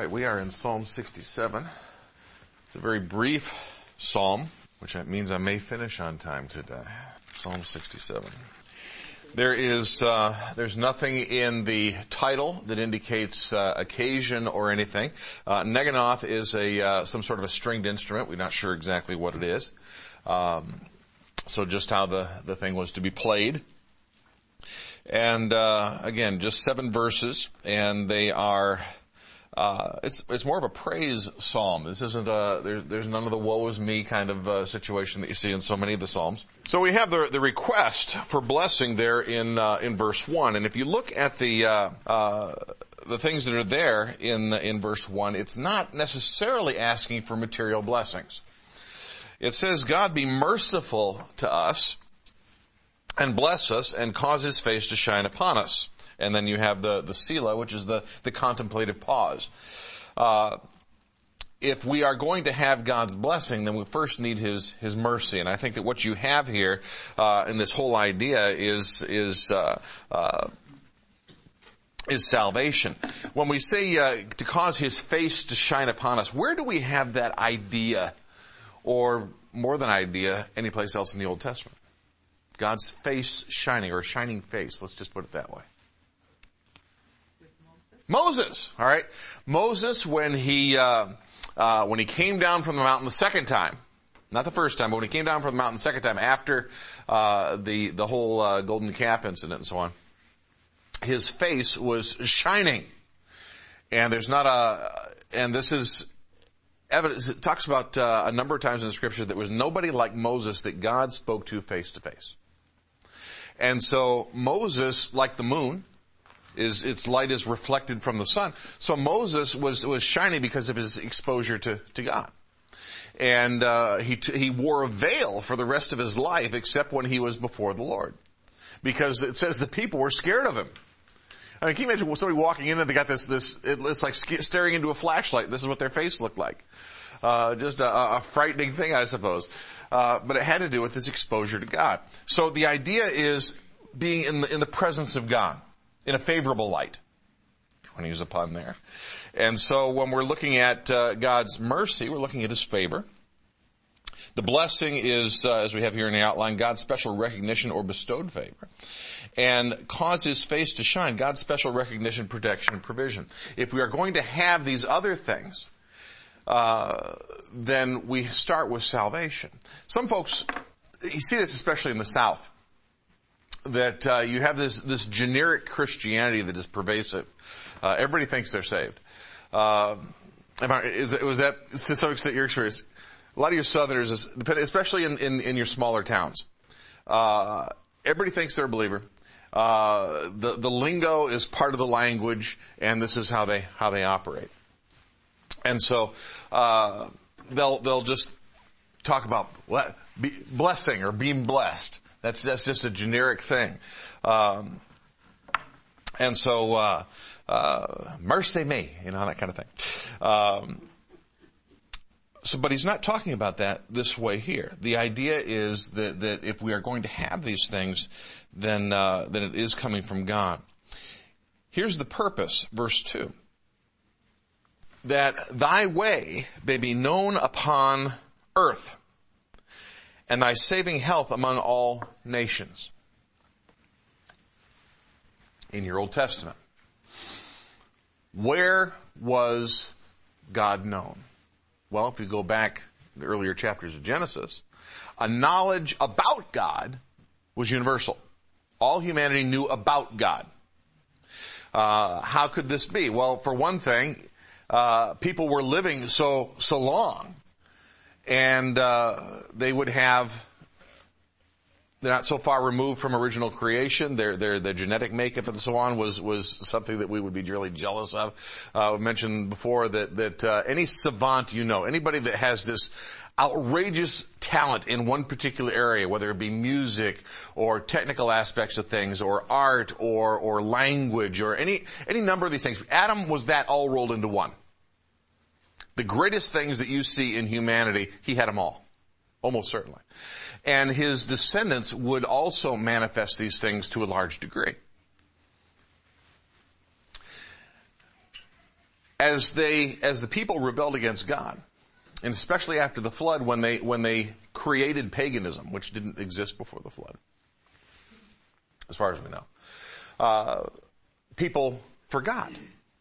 right, we are in Psalm 67. It's a very brief psalm, which means I may finish on time today. Psalm 67. There's nothing in the title that indicates occasion or anything. Neganoth is some sort of a stringed instrument. We're not sure exactly what it is. So just how the thing was to be played. And again, just 7 verses, and they are it's more of a praise psalm. This isn't there's none of the woe is me kind of situation that you see in so many of the psalms. So we have the request for blessing there in verse 1, and if you look at the things that are there in verse 1, it's not necessarily asking for material blessings. It says, God be merciful to us and bless us and cause his face to shine upon us. And then you have the Selah, which is the contemplative pause. If we are going to have God's blessing, then we first need his mercy. And I think that what you have here in this whole idea is salvation. When we say to cause his face to shine upon us, where do we have that idea, or more than idea, anyplace else in the Old Testament? God's face shining, or a shining face. Let's just put it that way. Moses, all right. Moses, when he came down from the mountain the second time, not the first time, but when he came down from the mountain the second time after the whole golden calf incident and so on, his face was shining, and this is evidence. It talks about a number of times in the scripture that there was nobody like Moses that God spoke to face. And so Moses, like the moon, its light is reflected from the sun. So Moses was shining because of his exposure to God. And he wore a veil for the rest of his life except when he was before the Lord. Because it says the people were scared of him. I mean, can you imagine somebody walking in and they got it's like staring into a flashlight. This is what their face looked like. Just a frightening thing, I suppose. But it had to do with this exposure to God. So the idea is being in the presence of God, in a favorable light. If you want to use a pun there. And so when we're looking at God's mercy, we're looking at his favor. The blessing is, as we have here in the outline, God's special recognition or bestowed favor. And cause his face to shine, God's special recognition, protection, and provision. If we are going to have these other things, then we start with salvation. Some folks, you see this especially in the South, that you have this generic Christianity that is pervasive. Everybody thinks they're saved. Was that to some extent your experience? A lot of your Southerners, especially in your smaller towns, everybody thinks they're a believer. The lingo is part of the language, and this is how they operate. And so they'll just talk about blessing or being blessed. That's just a generic thing. And so mercy me, that kind of thing. But he's not talking about that this way here. The idea is that if we are going to have these things, then it is coming from God. Here's the purpose, verse 2. That thy way may be known upon earth, and thy saving health among all nations. In your Old Testament, where was God known? Well, if you go back to the earlier chapters of Genesis, a knowledge about God was universal. All humanity knew about God. How could this be? Well, for one thing, people were living so long, and they're not so far removed from original creation. Their genetic makeup and so on was something that we would be really jealous of. We mentioned before that any savant anybody that has this outrageous talent in one particular area, whether it be music or technical aspects of things or art or language or any number of these things. Adam was that all rolled into one. The greatest things that you see in humanity, he had them all. Almost certainly. And his descendants would also manifest these things to a large degree. as the people rebelled against God, and especially after the flood when they created paganism, which didn't exist before the flood, as far as we know, people forgot.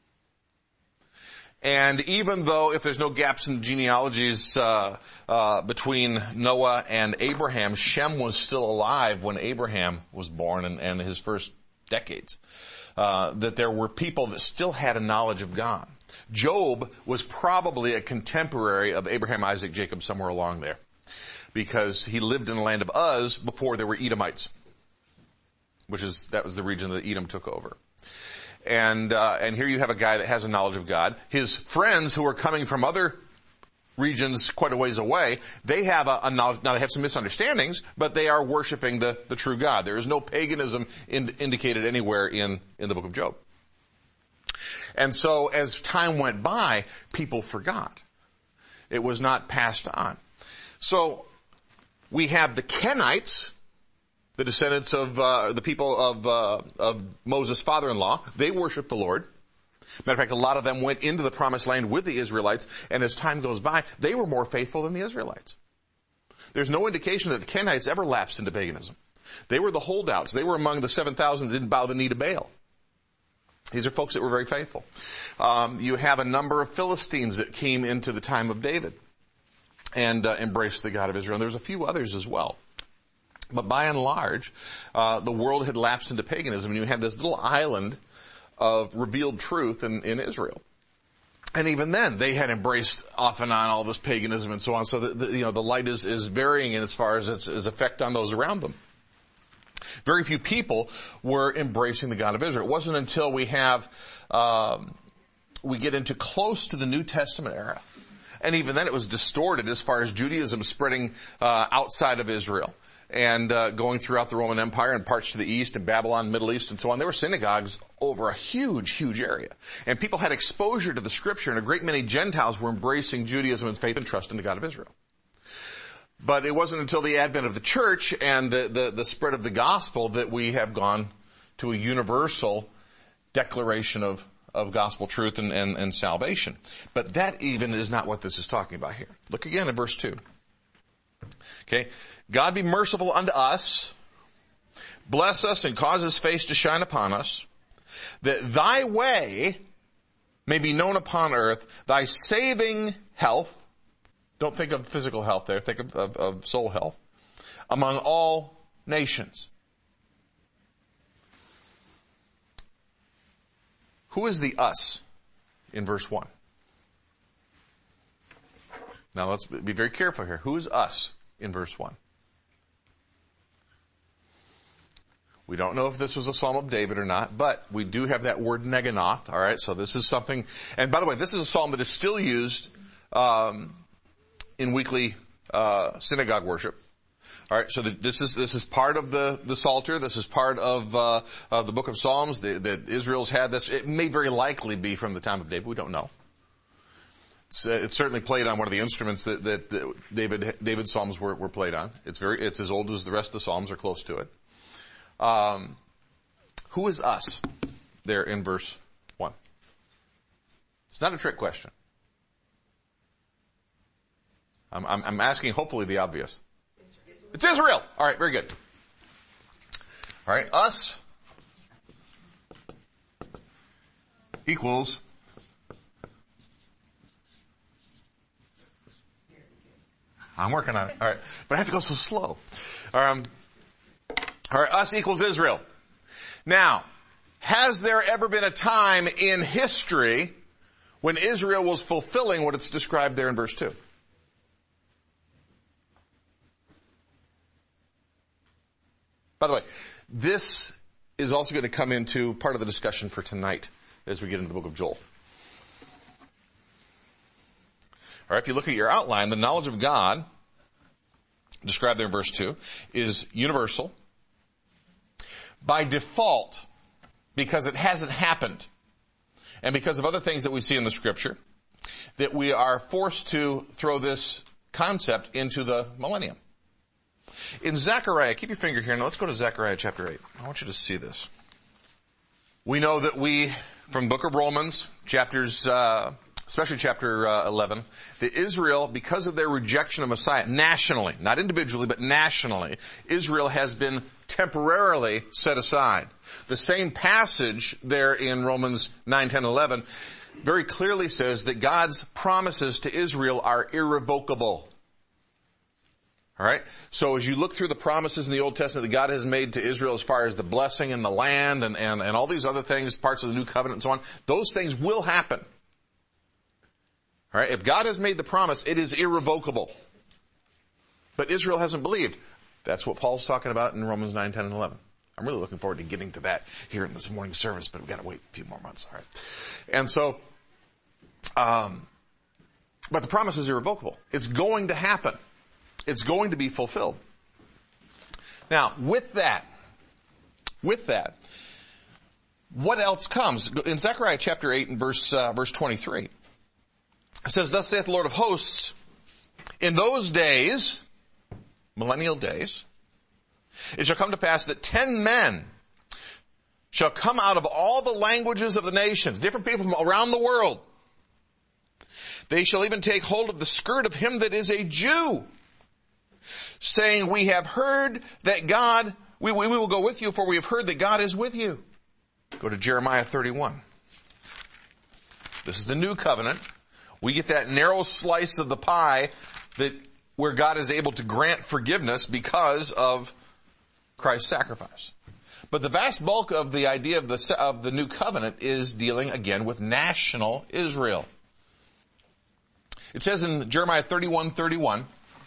And even though if there's no gaps in genealogies between Noah and Abraham, Shem was still alive when Abraham was born and his first decades, that there were people that still had a knowledge of God. Job was probably a contemporary of Abraham, Isaac, Jacob, somewhere along there, because he lived in the land of Uz before there were Edomites, that was the region that Edom took over. And here you have a guy that has a knowledge of God. His friends who are coming from other regions quite a ways away, they have a knowledge. Now they have some misunderstandings, but they are worshiping the true God. There is no paganism indicated anywhere in the book of Job. And so as time went by, people forgot. It was not passed on. So we have the Kenites, the descendants of the people of Moses' father-in-law. They worship the Lord. Matter of fact, a lot of them went into the promised land with the Israelites, and as time goes by, they were more faithful than the Israelites. There's no indication that the Kenites ever lapsed into paganism. They were the holdouts. They were among the 7,000 that didn't bow the knee to Baal. These are folks that were very faithful. You have a number of Philistines that came into the time of David and embraced the God of Israel. And there's a few others as well. But by and large, the world had lapsed into paganism, and you had this little island of revealed truth in Israel. And even then, they had embraced off and on all this paganism and so on. So the light is varying in as far as its effect on those around them. Very few people were embracing the God of Israel. It wasn't until we get into close to the New Testament era, and even then it was distorted as far as Judaism spreading outside of Israel and going throughout the Roman Empire and parts to the east and Babylon, Middle East, and so on. There were synagogues over a huge, huge area. And people had exposure to the Scripture, and a great many Gentiles were embracing Judaism and faith and trust in the God of Israel. But it wasn't until the advent of the church and the spread of the gospel that we have gone to a universal declaration of gospel truth and salvation. But that even is not what this is talking about here. Look again at verse 2. Okay. God be merciful unto us, bless us and cause his face to shine upon us, that thy way may be known upon earth, thy saving health. Don't think of physical health there. Think of soul health. Among all nations. Who is the us in verse 1? Now let's be very careful here. Who is us in verse 1? We don't know if this was a Psalm of David or not, but we do have that word Neganoth. All right, so this is something. And by the way, this is a psalm that is still used in weekly synagogue worship. All right, so this is part of the Psalter. This is part of the book of Psalms that Israel's had. This it may very likely be from the time of David. We don't know. It's certainly played on one of the instruments that David's Psalms were played on. It's as old as the rest of the Psalms, or close to it. Who is us there in verse 1? It's not a trick question. I'm asking hopefully the obvious. It's Israel. All right, very good. All right, us equals I'm working on it. All right, but I have to go so slow. All right, us equals Israel. Now, has there ever been a time in history when Israel was fulfilling what it's described there in verse 2? By the way, this is also going to come into part of the discussion for tonight as we get into the book of Joel. All right, if you look at your outline, the knowledge of God, described there in verse 2, is universal. By default, because it hasn't happened, and because of other things that we see in the Scripture, that we are forced to throw this concept into the millennium. In Zechariah, keep your finger here. Now let's go to Zechariah chapter 8. I want you to see this. We know that we from the book of Romans, especially chapter 11, that Israel, because of their rejection of Messiah, nationally, not individually, but nationally, Israel has been temporarily set aside. The same passage there in Romans 9, 10, 11 very clearly says that God's promises to Israel are irrevocable. All right? So as you look through the promises in the Old Testament that God has made to Israel as far as the blessing in the land and all these other things, parts of the new covenant and so on, those things will happen. All right? If God has made the promise, it is irrevocable. But Israel hasn't believed. That's what Paul's talking about in Romans 9, 10, and 11. I'm really looking forward to getting to that here in this morning service, but we've got to wait a few more months. All right. And so, but the promise is irrevocable. It's going to happen. It's going to be fulfilled. Now, with that, what else comes? In Zechariah chapter 8 and verse 23, it says, "Thus saith the Lord of hosts, in those days," millennial days, "it shall come to pass that 10 men shall come out of all the languages of the nations," different people from around the world. "They shall even take hold of the skirt of him that is a Jew, saying, we have heard that God, we will go with you, for we have heard that God is with you." Go to Jeremiah 31. This is the new covenant. We get that narrow slice of the pie where God is able to grant forgiveness because of Christ's sacrifice. But the vast bulk of the idea of the new covenant is dealing again with national Israel. It says in Jeremiah 31:31,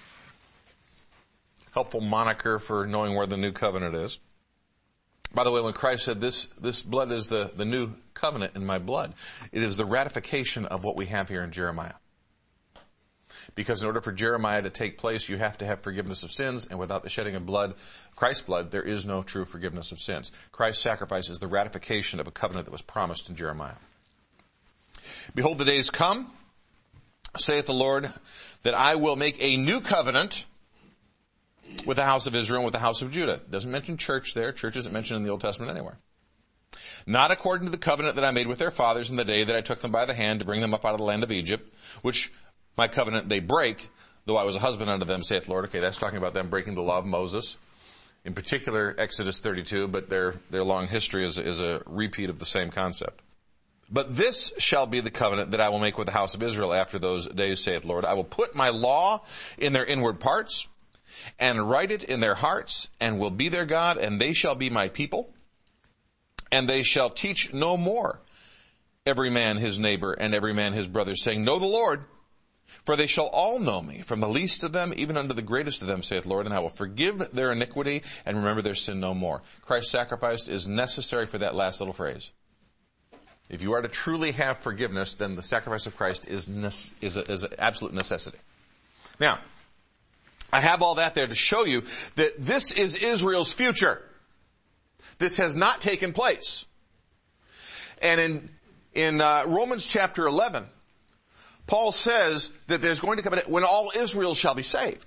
helpful moniker for knowing where the new covenant is. By the way, when Christ said this blood is the new covenant in my blood, it is the ratification of what we have here in Jeremiah. Because in order for Jeremiah to take place, you have to have forgiveness of sins, and without the shedding of blood, Christ's blood, there is no true forgiveness of sins. Christ's sacrifice is the ratification of a covenant that was promised in Jeremiah. "Behold, the days come, saith the Lord, that I will make a new covenant with the house of Israel and with the house of Judah." It doesn't mention church there. Church isn't mentioned in the Old Testament anywhere. "Not according to the covenant that I made with their fathers in the day that I took them by the hand to bring them up out of the land of Egypt, which my covenant they break, though I was a husband unto them, saith the Lord." Okay, that's talking about them breaking the law of Moses. In particular, Exodus 32, but their long history is a repeat of the same concept. "But this shall be the covenant that I will make with the house of Israel after those days, saith the Lord. I will put my law in their inward parts, and write it in their hearts, and will be their God, and they shall be my people. And they shall teach no more every man his neighbor, and every man his brother, saying, Know the Lord, for they shall all know me, from the least of them even unto the greatest of them, saith the Lord, and I will forgive their iniquity, and remember their sin no more." Christ's sacrifice is necessary for that last little phrase. If you are to truly have forgiveness, then the sacrifice of Christ is an absolute necessity. Now, I have all that there to show you that this is Israel's future. This has not taken place. And in Romans chapter 11, Paul says that there's going to come a day when all Israel shall be saved.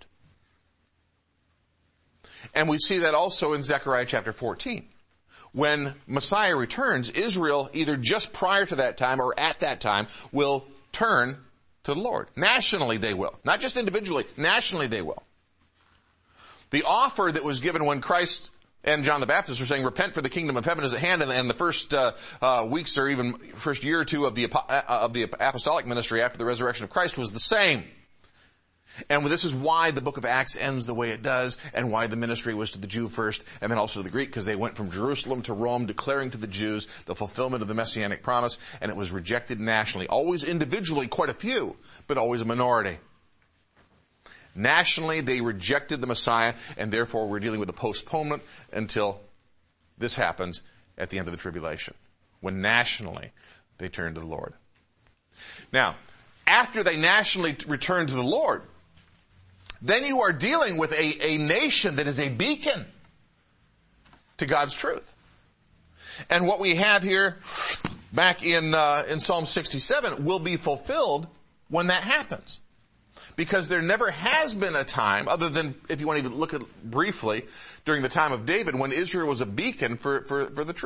And we see that also in Zechariah chapter 14. When Messiah returns, Israel, either just prior to that time or at that time, will turn to the Lord. Nationally they will. Not just individually. Nationally they will. The offer that was given when Christ and John the Baptist were saying, "Repent, for the kingdom of heaven is at hand," and the first weeks or even first year or two of the apostolic ministry after the resurrection of Christ was the same. And this is why the book of Acts ends the way it does, and why the ministry was to the Jew first, and then also to the Greek, because they went from Jerusalem to Rome, declaring to the Jews the fulfillment of the Messianic promise, and it was rejected nationally. Always individually, quite a few, but always a minority. Nationally, they rejected the Messiah, and therefore we're dealing with a postponement until this happens at the end of the tribulation, when nationally they turn to the Lord. Now, after they nationally return to the Lord, then you are dealing with a nation that is a beacon to God's truth. And what we have here back in Psalm 67 will be fulfilled when that happens. Because there never has been a time, other than, if you want to even look at briefly, during the time of David, when Israel was a beacon for the truth.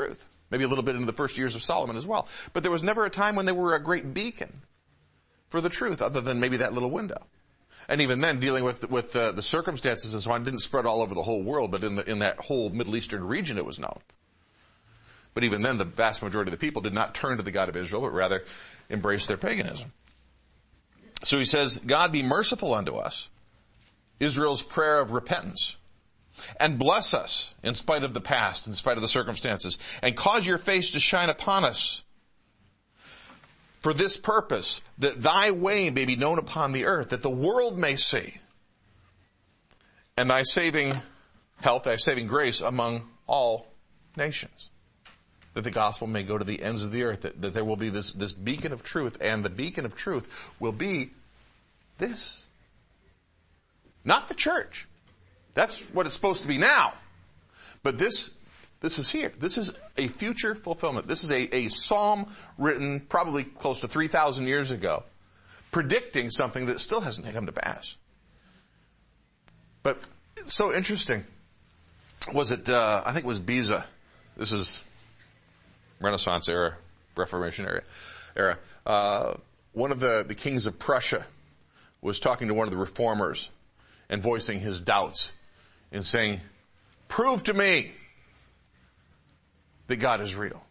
Maybe a little bit into the first years of Solomon as well. But there was never a time when they were a great beacon for the truth, other than maybe that little window. And even then, dealing with the circumstances and so on, didn't spread all over the whole world, but in that whole Middle Eastern region it was known. But even then, the vast majority of the people did not turn to the God of Israel, but rather embraced their paganism. So he says, God be merciful unto us, Israel's prayer of repentance, and bless us in spite of the past, in spite of the circumstances, and cause your face to shine upon us for this purpose, that thy way may be known upon the earth, that the world may see, and thy saving help, thy saving grace among all nations, that the gospel may go to the ends of the earth, that there will be this beacon of truth, and the beacon of truth will be this. Not the church. That's what it's supposed to be now. But this is here. This is a future fulfillment. This is a psalm written probably close to 3,000 years ago, predicting something that still hasn't come to pass. But it's so interesting. Was it, I think it was Beza. This is Renaissance era, Reformation era. One of the kings of Prussia was talking to one of the reformers and voicing his doubts and saying, prove to me that God is real.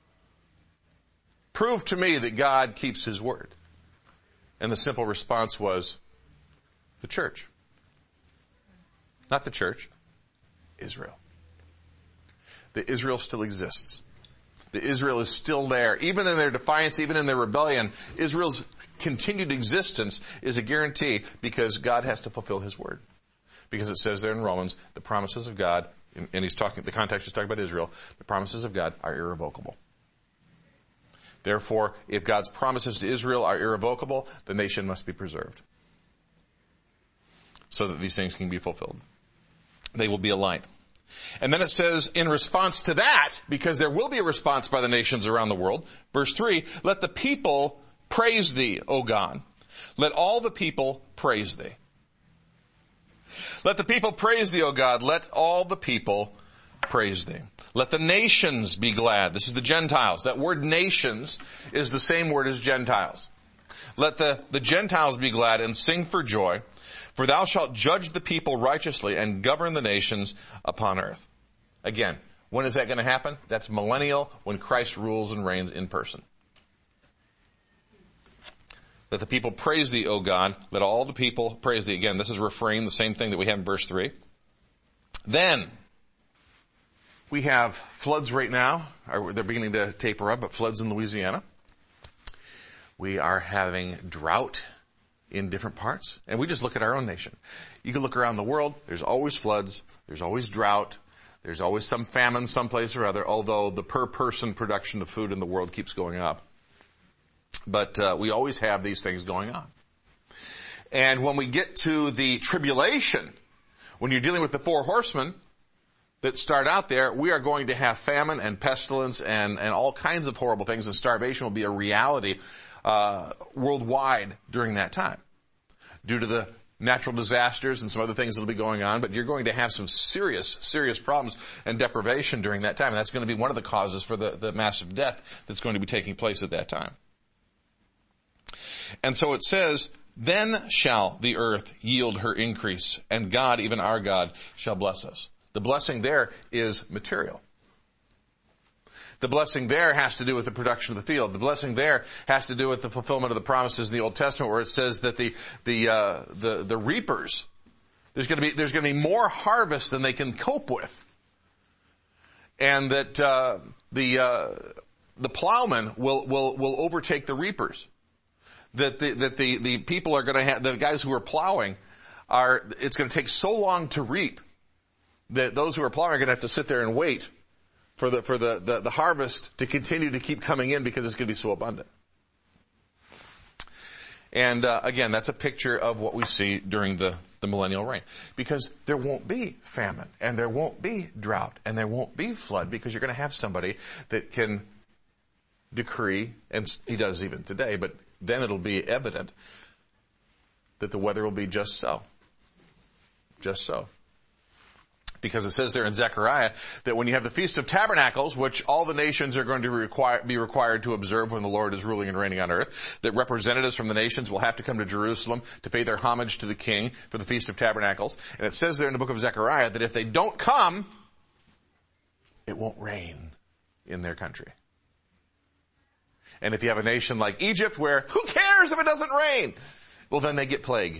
Prove to me that God keeps his word. And the simple response was, the church. Not the church, Israel. The Israel still exists. The Israel is still there. Even in their defiance, even in their rebellion, Israel's continued existence is a guarantee because God has to fulfill his word. Because it says there in Romans, the promises of God, and the context is talking about Israel, the promises of God are irrevocable. Therefore, if God's promises to Israel are irrevocable, the nation must be preserved. So that these things can be fulfilled. They will be aligned. And then it says, in response to that, because there will be a response by the nations around the world, verse 3, let the people praise thee, O God. Let all the people praise thee. Let the people praise thee, O God. Let all the people praise thee. Let the nations be glad. This is the Gentiles. That word nations is the same word as Gentiles. Let the Gentiles be glad and sing for joy, for thou shalt judge the people righteously and govern the nations upon earth. Again, when is that going to happen? That's millennial, when Christ rules and reigns in person. Let the people praise thee, O God. Let all the people praise thee. Again, this is refrain, the same thing that we have in verse 3. Then, we have floods right now. They're beginning to taper up, but floods in Louisiana. We are having drought in different parts. And we just look at our own nation. You can look around the world. There's always floods. There's always drought. There's always some famine someplace or other, although the per person production of food in the world keeps going up. But we always have these things going on. And when we get to the tribulation, when you're dealing with the four horsemen that start out there, we are going to have famine and pestilence and all kinds of horrible things, and starvation will be a reality worldwide during that time due to the natural disasters and some other things that will be going on. But you're going to have some serious problems and deprivation during that time. And that's going to be one of the causes for the massive death that's going to be taking place at that time. And so it says, then shall the earth yield her increase, and God, even our God, shall bless us. The blessing there is material. The blessing there has to do with the production of the field. The blessing there has to do with the fulfillment of the promises in the Old Testament, where it says that the reapers, there's going to be more harvest than they can cope with, and that the plowmen will overtake the reapers. That the people are going to have, the guys who are plowing it's going to take so long to reap that those who are plowing are going to have to sit there and wait for the harvest to continue to keep coming in because it's going to be so abundant. And again, that's a picture of what we see during the millennial reign. Because there won't be famine, and there won't be drought, and there won't be flood, because you're going to have somebody that can decree, and he does even today, but then it'll be evident that the weather will be just so. Just so. Because it says there in Zechariah that when you have the Feast of Tabernacles, which all the nations are going to be required to observe when the Lord is ruling and reigning on earth, that representatives from the nations will have to come to Jerusalem to pay their homage to the King for the Feast of Tabernacles. And it says there in the book of Zechariah that if they don't come, it won't rain in their country. And if you have a nation like Egypt where who cares if it doesn't rain? Well, then they get plague.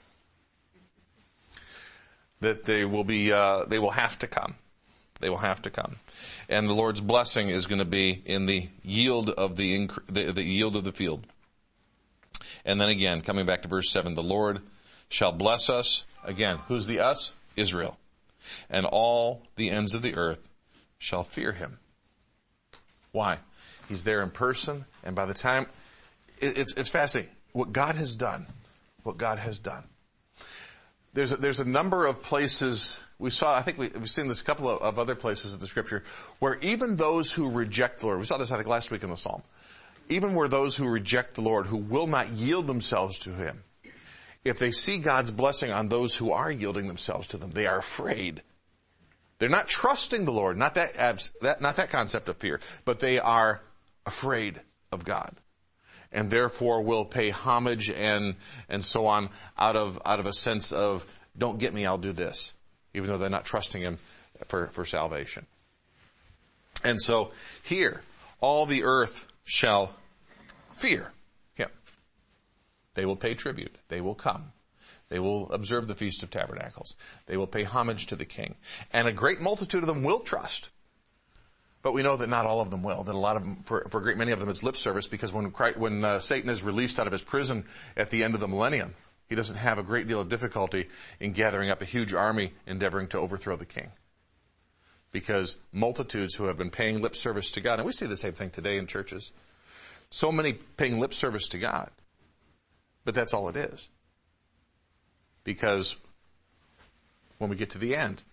That they will have to come. They will have to come. And the Lord's blessing is going to be in the yield of the yield of the field. And then again, coming back to verse 7, the Lord shall bless us. Again, who's the us? Israel. And all the ends of the earth shall fear him. Why? He's there in person, and by the time, it's fascinating. What God has done. What God has done. There's a number of places we saw, I think we've seen this a couple of other places in the scripture, where even those who reject the Lord, we saw this I think last week in the Psalm, even where those who reject the Lord, who will not yield themselves to him, if they see God's blessing on those who are yielding themselves to them, they are afraid. They're not trusting the Lord, not that concept of fear, but they are afraid of God. And therefore will pay homage and so on out of a sense of, don't get me, I'll do this. Even though they're not trusting him for salvation. And so here, all the earth shall fear him. They will pay tribute. They will come. They will observe the Feast of Tabernacles. They will pay homage to the King. And a great multitude of them will trust. But we know that not all of them will, that a lot of them, for a great many of them, it's lip service, because when Satan is released out of his prison at the end of the millennium, he doesn't have a great deal of difficulty in gathering up a huge army endeavoring to overthrow the king. Because multitudes who have been paying lip service to God, and we see the same thing today in churches, so many paying lip service to God, but that's all it is. Because when we get to the end,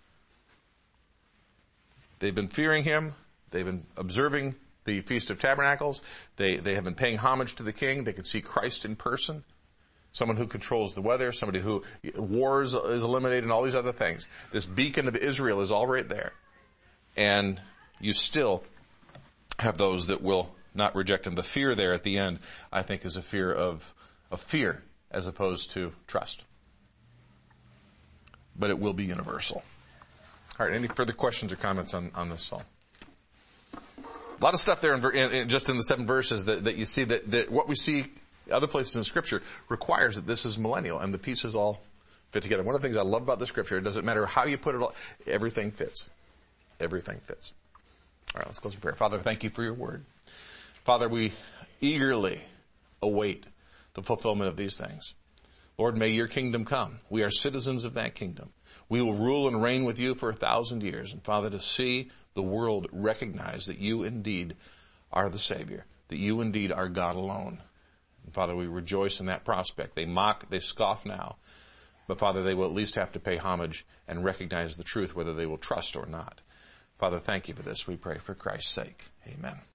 they've been fearing him. They've been observing the Feast of Tabernacles. They have been paying homage to the King. They can see Christ in person. Someone who controls the weather. Somebody who wars is eliminated and all these other things. This beacon of Israel is all right there. And you still have those that will not reject him. The fear there at the end, I think, is a fear of fear as opposed to trust. But it will be universal. All right, any further questions or comments on this psalm? A lot of stuff there just in the 7 verses that you see that what we see other places in Scripture requires that this is millennial and the pieces all fit together. One of the things I love about the Scripture, it doesn't matter how you put it all, everything fits. Everything fits. All right, let's close in prayer. Father, thank you for your word. Father, we eagerly await the fulfillment of these things. Lord, may your kingdom come. We are citizens of that kingdom. We will rule and reign with you for 1,000 years. And Father, to see the world recognize that you indeed are the Savior, that you indeed are God alone. And Father, we rejoice in that prospect. They mock, they scoff now. But Father, they will at least have to pay homage and recognize the truth, whether they will trust or not. Father, thank you for this. We pray for Christ's sake. Amen.